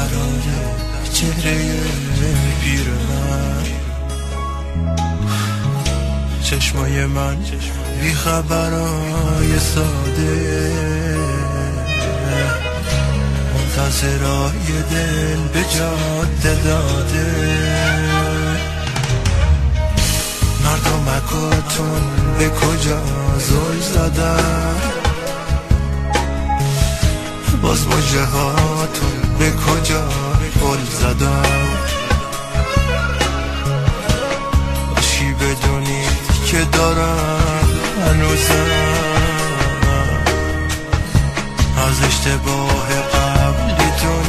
برای چهره پیر من، چشمای من بی خبرای ساده، منتظرای دل به جاده داده. مردمکاتون به کجا زل زدن، باز مژه هاتون به کجا گل زدن. باشی بدونید که دارم هنوزم از اشتباه قبلیتون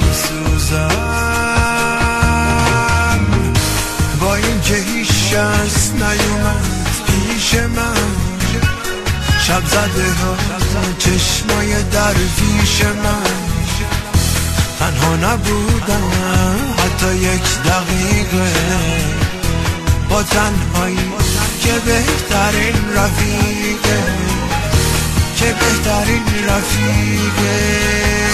میسوزم. با این که هیچ شخص نیومد پیش من، شب زده ها چشمای درویش من، تنها نبودم حتی یک دقیقه با تنهایی که بهترین رفیقه، که بهترین رفیقه.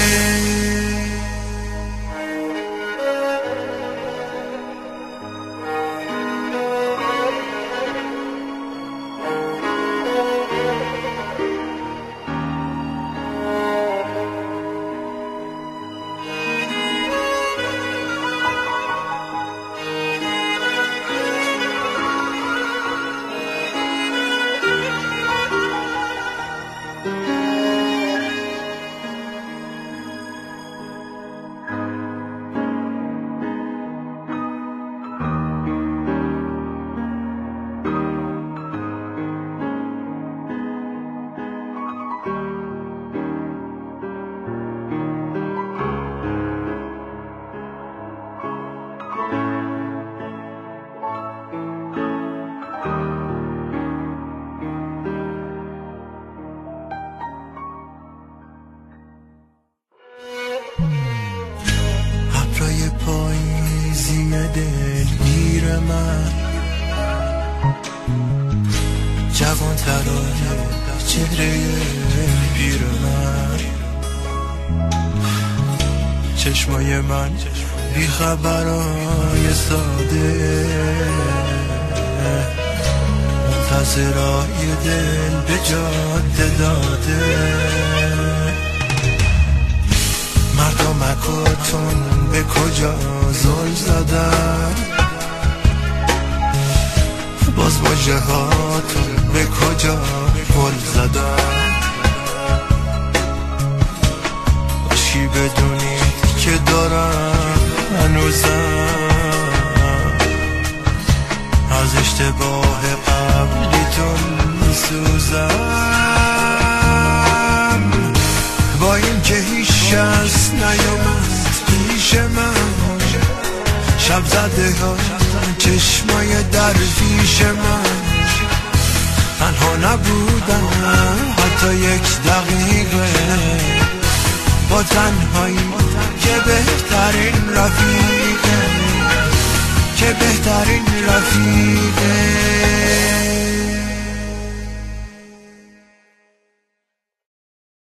ابرای پاییزی دلگیر من، جوان ترای چهره پیر من، چشمای من بی خبرای ساده، منتظرای دل به جاده داده. مردمکاتون به کجا زل زدن، باز مژه هاتون به کجا گل زدن. باشی بدونید که دارم هنوزم از اشتباه قبلیتون میسوزم. با این که هیچ شخص نیومد پیش من، شب زده ها چشمای درویش من، تنها نبودم حتی یک دقیقه با تنهایی که بهترین رفیقه، که بهترین رفیقه.